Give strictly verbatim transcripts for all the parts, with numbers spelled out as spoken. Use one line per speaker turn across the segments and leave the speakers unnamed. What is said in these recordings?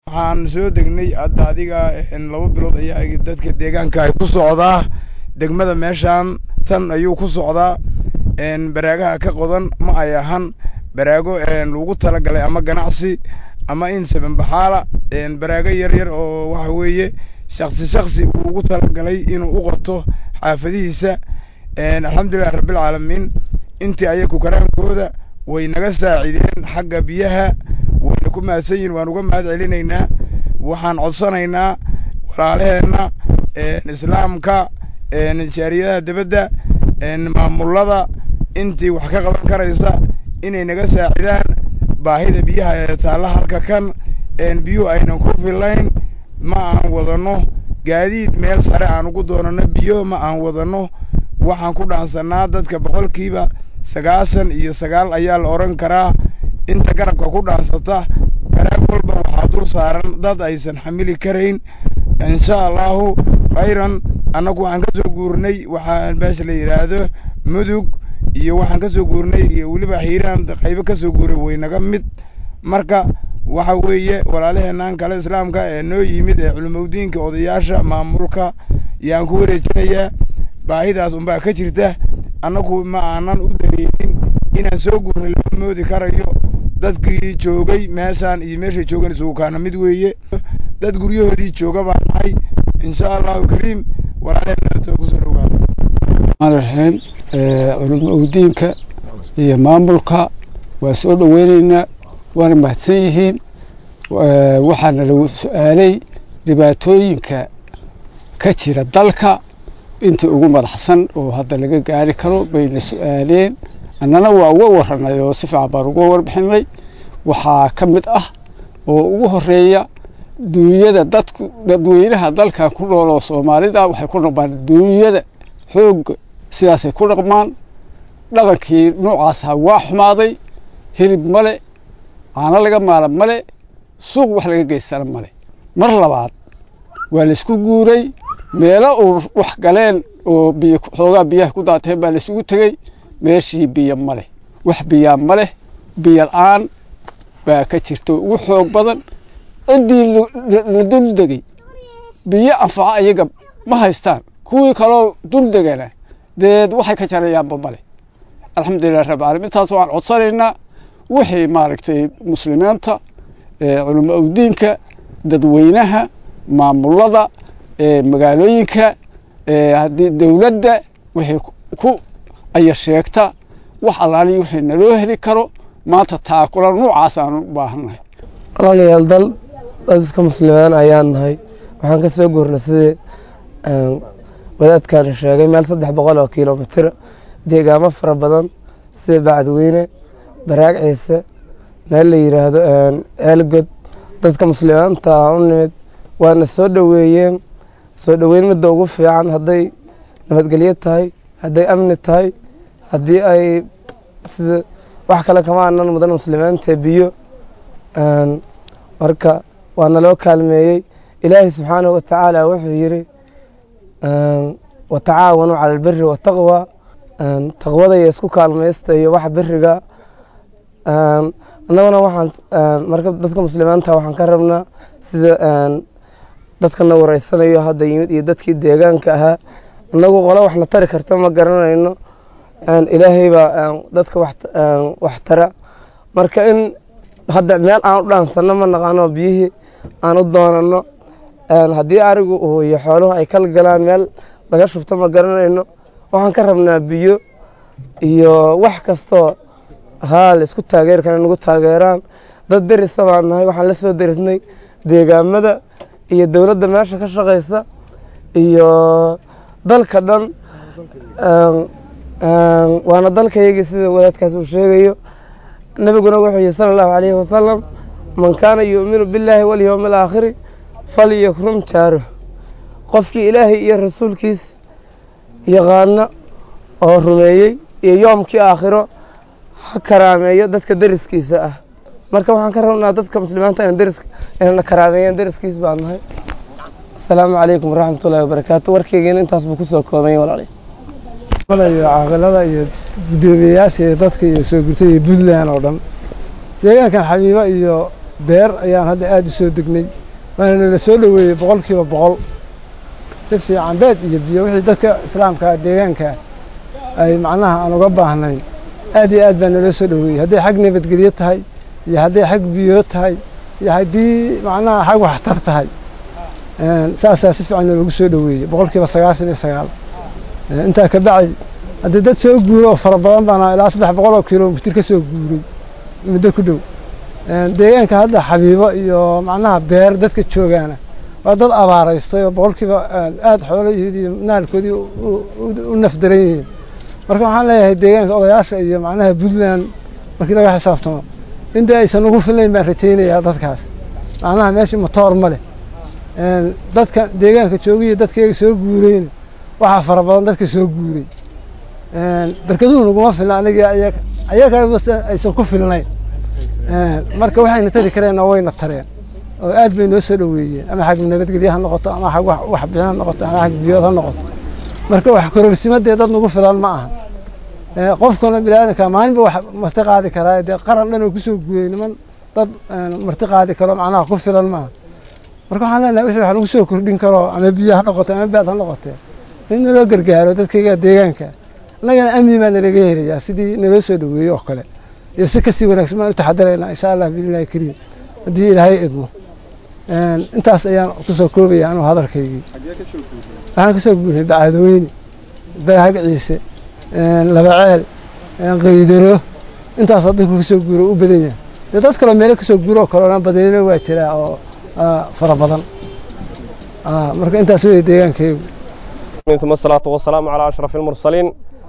waxaan soo degnay hadda adiga laba bilood ayaa dadka deegaanka ay ku socdaa degmada meeshaan tan ayuu ku socdaa baraagaha ka qodan ma ay ahan baraago lagu talagalay ama ganacsi ama in saban baxaala baraago yar yar oo waxa weeye shakhsi shakhsi uu ugu talagalay inuu u qoto xaafadihiisa alxamdulillahi rabbil caalamiin intii ayagu karaankooda way naga saacideen xagga biyaha wayna ku mahadsan yihiin waan uga mahad celinaynaa waxaan codsanaynaa walaalaheenna islaamka jaariyadaha dibadda maamulada intii wax ka qaban karaysa inay naga saacidaan baahida biyaha ee taalla halka kan biyuhu aynan ku filayn ma aan wadano gaadiid meel sare aan ugu doonano biyo ma aan wadano waxaan ku dhaansanaa dadka boqolkiiba sagaashan iyo sagaal ayaa la oran karaa inta garabka ku dhaansata baraag walba waxaa dul saaran dad aysan xamili karayn insha allahu khayran annagu waxaan ka soo guurnay waxaan meesha la yidhaahdo mudug iyo waxaan ka soo guurnay iyo weliba xiiraan qaybo ka soo guuray waynaga mid marka waxa weeye walaalaheenaan kale islaamka ee noo yimid ee culimadiinka odayaasha maamulka yaan ku wareejinayaa baahidaas unbaa ka jirta annagu ma aanan u dareemin inaan soo guurnay lama moodi karayo dadkii joogay meeshaan iyo meeshay joogan isugu kaana mid weeye dad guryahoodii jooga baan nahay insha allahu kariim walaalaheenna ku soo dhawaada
maalraxeen culimadiinka iyo maamulka waa soo dhaweynaynaa waana mahadsan yihiin waxaana lagu su'aalay dhibaatooyinka ka jira dalka intii ugu madaxsan oo hadda laga gaari karo bayna su'aaleen annana waa uga warranay oo si fiican baan uga warbixinay waxaa ka mid ah oo ugu horeeya duunyada dadku dadweynaha dalkan ku nool oo soomaalida waxay ku dhaqmaan duunyada xoog sidaasay ku dhaqmaan dhaqankii noocaasa waa xumaaday hilib male caano laga maala male suuq wax laga geystana male mar labaad waa la isku guuray meelo uu wax galeen oo biyo xoogaa biyaha ku daateen baa la isugu tegey meeshii biyo male wax biyaa male biyo la'aan baa ka jirta ugu xoog badan ciddii la dul degay biyo anfaca iyaga ma haystaan kuwii kaloo dul degana deed waxay ka jarayaanba male alxamdulillahi rabbil caalamiin intaas waxaan codsanaynaa wixii maaragtay muslimiinta culimadiinka dadweynaha maamulada magaalooyinka haddii dawladda wixii ku aya sheegta wax allaali wixii naloo heli karo maanta taakula noocaas aan u baahannahay
walaalayaal dal dad iska muslimiin ayaan nahay waxaan ka soo guurnay sidii wadaadkaan sheegay meel saddex boqol oo kiiloomitir deegaamo fara badan sida bacadweyne baraag ciise meel la yidhaahdo ceelgod dadka muslimiinta ah u nimid waana soo dhoweeyeen soo dhoweyn midda ugu fiican hadday nabadgelyo tahay hadday amni tahay haddii ay sida wax kale kama aanan mudan muslimiinta biyo marka waana loo kaalmeeyey ilaahay subxaanahu watacaala wuxuu yidhi watacaawanuu cala albiri wataqwa taqwada iyo isku kaalmaysta iyo wax biriga annaguna waxaan marka dadka muslimiinta waxaan ka rabnaa sida dadkana wareysanayo hadda yimid iyo dadkii deegaanka ahaa annagu qolo waxna tari karta ma garanayno ilaahay baa dadka wax tara marka in hadda meel aan u dhaansano ma naqaano biyihii aan u doonano haddii arigu iyo xooluhu ay kala galaan meel laga shubto ma garanayno waxaan ka rabnaa biyo iyo wax kastoo haa la isku taageeri kara nagu taageeraan dad derisa baan nahay waxaan la soo derisnay deegaamada iyo dawladda meesha ka shaqaysa iyo dalka dhan waana dalkaygii sida wadaadkaas uu sheegayo nabiguna wuxuu yihi sala allahu calayhi wasalam man kaana yu'minu billaahi walyowmi alaakhiri falyakrum jaaruh qofkii ilaahay iyo rasuulkiis yaqaana oo rumeeyey iyo yoomkii aakhiro ha karaameeyo dadka deriskiisa ah marka waxaan ka rabnaa dadka muslimiinta inaan deriska inaan karaameeyaan deriskiis baan nahay assalaamu calaykum waraxmatullaahi wabarakaatu warkeygiina intaas buu kusoo koobay walaalay
iyo caaqilada iyo gudoomiyayaasha iyo dadka iyo soo gurtay iyo Puntland oo dhan deegaankan xabiiba iyo beer ayaan hadda aad u soo degnay waana la soo dhaweeyey boqolkiiba boqol si fiican beed iyo biyo wixii dadka islaamka deegaanka ay macnaha aan uga baahnay aad iyo aad baa naloo soo dhaweeyey hadday xag nabadgelyo tahay iyo hadday xag biyo tahay iyo haddii macnaha xag waxtar tahay saasaa si fiican loogu soo dhaweeyey boqolkiiba sagaashan iyo sagaal intaa ka bacdi haddii dad soo guuro oo fara badan baana ilaa saddex boqol oo kilomitir ka soo guuray muddo ku dhow deegaanka hadda xabiibo iyo macnaha beer dadka joogaana waa dad abaaraystay oo boqolkiiba aad xoolahoodii iyo naalkoodii u nafdaran yihiin marka waxaan leeyahay deegaanka odayaasha iyo macnaha Puntland markii laga xisaabtamo inta aysan ugu filayn baan rajaynayaa dadkaas macnaha meesha matoor ma leh dadka deegaanka joogiyo dadkayga soo guureen waxa fara badan dadka soo guuray barkaduhu naguma filna aniga ayaga ayaga aysan ku filnayn marka waxayna tari kareen wayna tareen oo aad bay noo soo dhaweeyeen ama xag nabadgelyo ha noqoto ama xag wax bixin ha noqoto ama xag biyo ha noqoto marka wax kororsimadee dad nagu filan ma aha qofkana bilaadanka maalinba wax marti qaadi karaa dee qaran dhan oo ku soo guuray niman dad marti qaadi karo macnaha ku filan ma aha marka waxaan leenahay wixii wax lagu soo kordhin karo ama biyo ha noqoto ama baad ha noqoto in loo gargaaro dadkayga deegaanka annagana amni baan naga helayaa sidii naloo soo dhaweeyey oo kale iyo si kasii wanaagsan baan u taxadaraynaa insha allah biilaahi kariim haddii ilaahay idmo intaas ayaan ku soo koobaya anuu hadalkaygii waxaan ka soo guurnay Bacadweyne Baahag Ciise laba ceel qaydaro intaas dadku ka soo guuro u badan yahay dad kale meel ka soo guuro kale badanina waa jira oo fara badan marka intaas way deegaankaygu
ثم الصلاة والسلام على أشرف المرسلين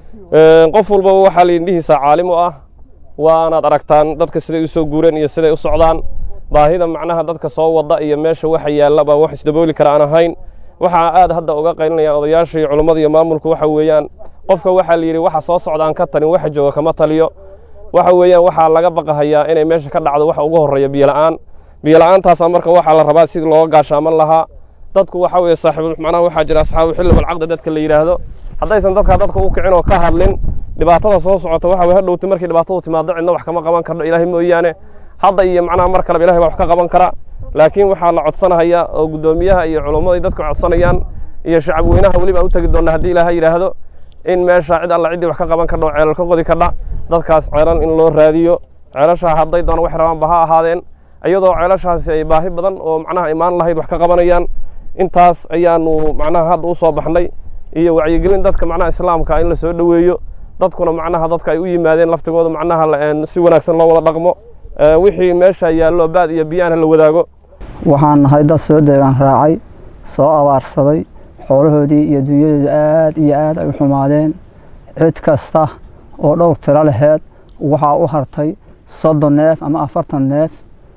qof walba waxa la indhihiisa caalim u ah waana aragtaan dadka sida ay soo guureen iyo sida ay u socdaan baahida macnaha dadka soo wada iyo meesha waxa yaalaba wax isdabooli kara aan ahayn waxa aad hadda uga qaylinaya odayaasha iyo culimada iyo maamulku waxa weeyaan qofka waxa la yiri waxa soo socdaan ka talin waxa jooga kama taliyo waxa weeyaan waxa laga baqahayaa inay meesha ka dhacdo waxa ugu horeeya biyo la'aan biyo la'aantaas marka waxa la rabaa sidii loo gaashaaman lahaa dadku waxa weeye saaxiibul macnaha waxa jira asxaabu xilli wal aqd dadka la yiraahdo haddaysan dadka dadka u kicin oo ka hadlin dhibaatada soo socota waxa way hadhowti markii dhibaatadu timaado cidna wax kama qaban karno ilaahay mooyaane hadda iyo macnaha mar kale ilaahay wax ka qaban kara laakiin waxa la codsanayaa oo gudoomiyaha iyo culimada dadku codsanayaan iyo shacab weynaha waliba u tagi doona hadii ilaahay yiraahdo in meesha cid alla cid wax ka qaban karno ceelal ka qodi kadha dadkaas ceelan in loo raadiyo ceelasha hadday doona wax rabaan baha ahaadeen ayadoo ceelashaasi ay baahi badan oo macnaha imaan lahayd wax ka qabanayaan intaas ayaanu macnaha hadda u soo baxnay iyo wacyigelin dadka macnaha islaamka in la soo dhaweeyo dadkuna macnaha dadka ay u yimaadeen laftigooda macnaha si wanaagsan loo wada dhaqmo wixii meesha yaalo baad iyo biyaan la wadaago
waxaan nahay dad soo deegaan raacay soo abaarsaday xoolahoodii iyo dunyadooda aad iyo aad ay u xumaadeen cid kasta oo dhowr tiro laheed waxa u hartay soddon neef ama afartan neef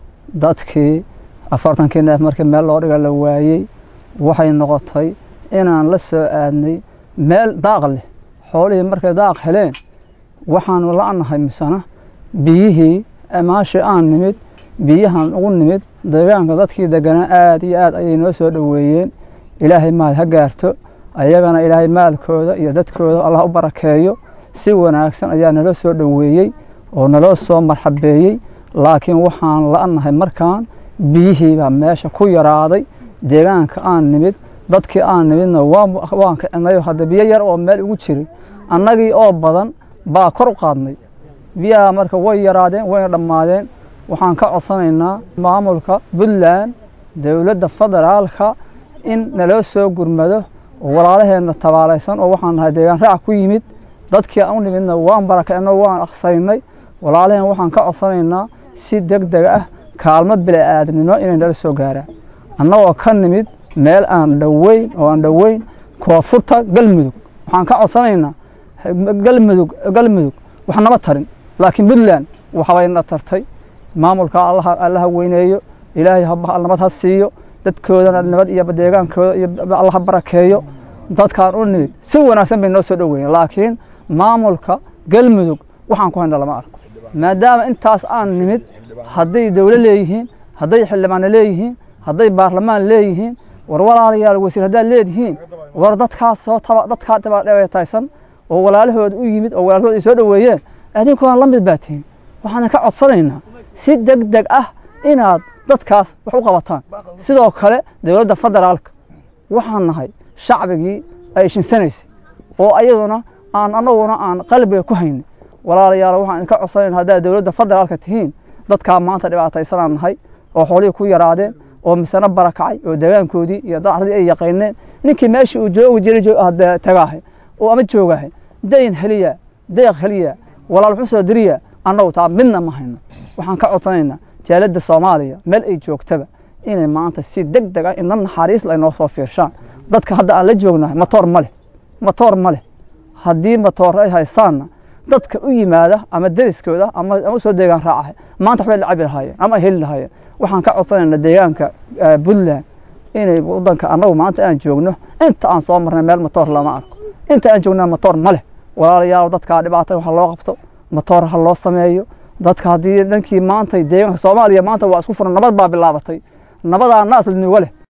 dadkii afartankii neef markii meel loo dhiga la waayey waxay noqotay inaan la soo aadnay meel daaq leh xoolihii markay daaq heleen waxaanu la'nahay misana biyihii maashii aan nimid biyahan ugu nimid deegaanka dadkii deganaa aad iyo aad ayay noo soo dhaweeyeen ilaahay maal ha gaarto ayagana ilaahay maalkooda iyo dadkooda allah u barakeeyo si wanaagsan ayaa naloo soo dhaweeyey oo naloo soo marxabeeyey laakiin waxaan la'nahay markaan biyihii baa meesha ku yaraaday deegaanka aan nimid dadkii aan nimidna waan kicinayo hadda biyo yar oo meel ugu jiray annagii oo badan baa kor u qaadnay biyaha marka way yaraadeen wayna dhammaadeen waxaan ka codsanaynaa maamulka Puntland dawladda federaalka in naloo soo gurmado walaalaheena tabaalaysan oo waxaan nahay deegaan raac ku yimid dadkii aan u nimidna waan barakeeno waan aqsaynay walaalaheen waxaan ka codsanaynaa si degdeg ah kaalmo bini'aadanimo inay nala soo gaaraan annagoo ka nimid meel aan dhaweyn oo aan dhaweyn koonfurta galmudug waxaan ka codsanaynaa galmudug galmudug wax naba tarin laakiin Puntland waxa way na tartay maamulka Allah Allah weyneeyo ilaahay ha nabad ha siiyo dadkoodana nabad iyo deegaankooda iyo Allah barakeeyo dadkaan u nimid si wanaagsan bay noo soo dhaweeyeen laakiin maamulka galmudug waxaan ku haynaa lama arko maadaama intaas aan nimid hadday dawlad leeyihiin hadday xildhibaan leeyihiin hadday baarlamaan leeyihiin war walaalayaal wasiir hadaa leeyihiin war dadkaas soo taba dadka dhibaataysan oo walaalahood u yimid oo walaalahood ay soo dhaweeyeen adinkoo la mid baatiin waxaan ka codsanaynaa si degdeg ah inaad dadkaas wax u qabataan sidoo kale dowladda federaalka waxaan nahay shacbigii ay shinsanaysay oo ayaduna aan anaguna aan qalbiga ku haynin walaalayaal waxaan ka codsanaynaa haddaa dowladda federaalka tihiin dadkaa maanta dhibaataysanaan nahay oo xoolihii ku yaraadeen oo misana barakacay oo deegaankoodii iyo dacradii ay yaqayneen ninkii meeshii uu joogi jiray hadda tagaahay oo ama joogahay dayn heliya deeq heliya walaal wuxuu soo diriya annagu taa midna ma hayno waxaan ka codsanaynaa jaalada Soomaaliya meel ay joogtaba inay maanta si degdeg ah inna naxariis la inoo soo fiirshaan dadka hadda aan la joognahay matoor ma leh matoor ma leh haddii matoor ay haysaana dadka u yimaada ama deriskooda ama ama soo deegaan raacahay maanta waxay la cabi lahaayeen ama heli lahaayeen waxaan ka codsanaynaa deegaanka Puntland inay wadanka annagu maanta aan joogno inta aan soo marnay meel matoor lama arko inta aan joognaa matoor ma leh walaalayaal dadka dhibaatada waxa loo qabto matoor ha loo sameeyo dadka hadii dhankii maanta deegaanka Soomaaliya maanta waa isku furan nabad baa bilaabatay nabadaa naas la nuuga leh